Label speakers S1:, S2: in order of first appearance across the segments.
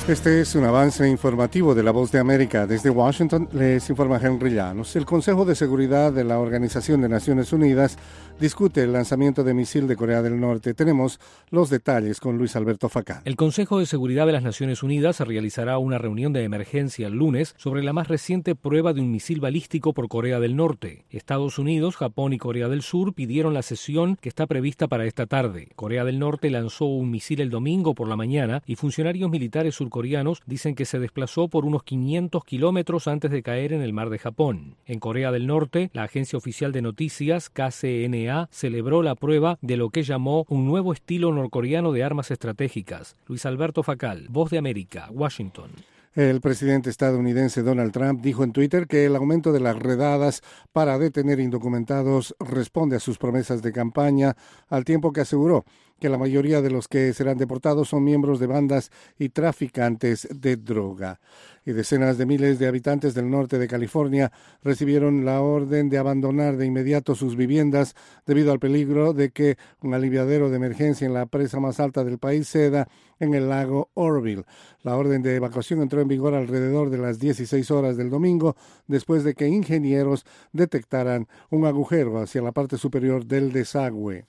S1: Este es un avance informativo de La Voz de América. Desde Washington les informa Henry Llanos. El Consejo de Seguridad de la Organización de Naciones Unidas discute el lanzamiento de misil de Corea del Norte. Tenemos los detalles con Luis Alberto Facán.
S2: El Consejo de Seguridad de las Naciones Unidas realizará una reunión de emergencia el lunes sobre la más reciente prueba de un misil balístico por Corea del Norte. Estados Unidos, Japón y Corea del Sur pidieron la sesión que está prevista para esta tarde. Corea del Norte lanzó un misil el domingo por la mañana y funcionarios militares surcoreanos dicen que se desplazó por unos 500 kilómetros antes de caer en el mar de Japón. En Corea del Norte, la agencia oficial de noticias KCNA celebró la prueba de lo que llamó un nuevo estilo norcoreano de armas estratégicas. Luis Alberto Facal, Voz de América, Washington.
S1: El presidente estadounidense Donald Trump dijo en Twitter que el aumento de las redadas para detener indocumentados responde a sus promesas de campaña, al tiempo que aseguró que la mayoría de los que serán deportados son miembros de bandas y traficantes de droga. Y decenas de miles de habitantes del norte de California recibieron la orden de abandonar de inmediato sus viviendas debido al peligro de que un aliviadero de emergencia en la presa más alta del país ceda en el lago Oroville. La orden de evacuación entró en vigor alrededor de las 16 horas del domingo, después de que ingenieros detectaran un agujero hacia la parte superior del desagüe.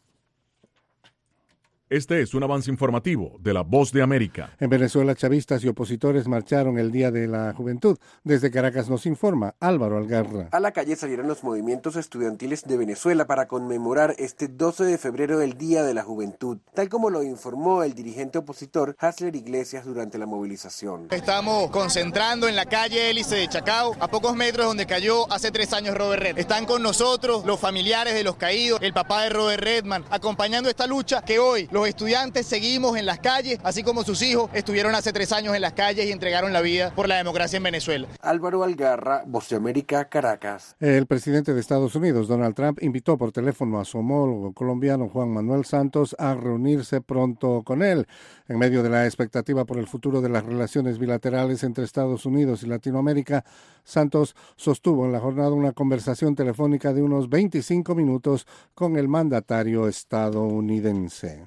S3: Este es un avance informativo de La Voz de América.
S1: En Venezuela, chavistas y opositores marcharon el Día de la Juventud. Desde Caracas nos informa Álvaro Algarra.
S4: A la calle salieron los movimientos estudiantiles de Venezuela para conmemorar este 12 de febrero el Día de la Juventud, tal como lo informó el dirigente opositor Hasler Iglesias durante la movilización.
S5: Estamos concentrando en la calle Hélice de Chacao, a pocos metros donde cayó hace 3 años Robert Redman. Están con nosotros los familiares de los caídos, el papá de Robert Redman, acompañando esta lucha que hoy los estudiantes seguimos en las calles, así como sus hijos estuvieron hace 3 años en las calles y entregaron la vida por la democracia en Venezuela.
S4: Álvaro Algarra, Voz de América, Caracas.
S1: El presidente de Estados Unidos, Donald Trump, invitó por teléfono a su homólogo colombiano, Juan Manuel Santos, a reunirse pronto con él. En medio de la expectativa por el futuro de las relaciones bilaterales entre Estados Unidos y Latinoamérica, Santos sostuvo en la jornada una conversación telefónica de unos 25 minutos con el mandatario estadounidense.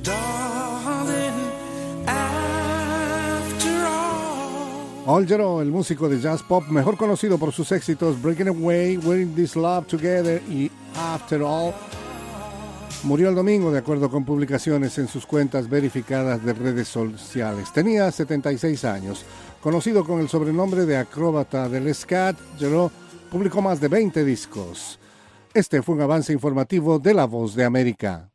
S1: Al Jarreau, el músico de jazz pop mejor conocido por sus éxitos Breaking Away, Wearing This Love Together y After All, murió el domingo de acuerdo con publicaciones en sus cuentas verificadas de redes sociales. Tenía 76 años. Conocido con el sobrenombre de acróbata del scat, Jarreau publicó más de 20 discos. Este fue un avance informativo de La Voz de América.